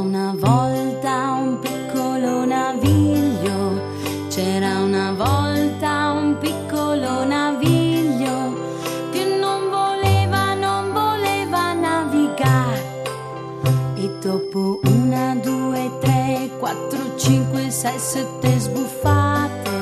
una volta un piccolo naviglio, c'era una volta un piccolo naviglio che non voleva navigare. E dopo 1, 2, 3, 4, 5, 6, 7 sbuffate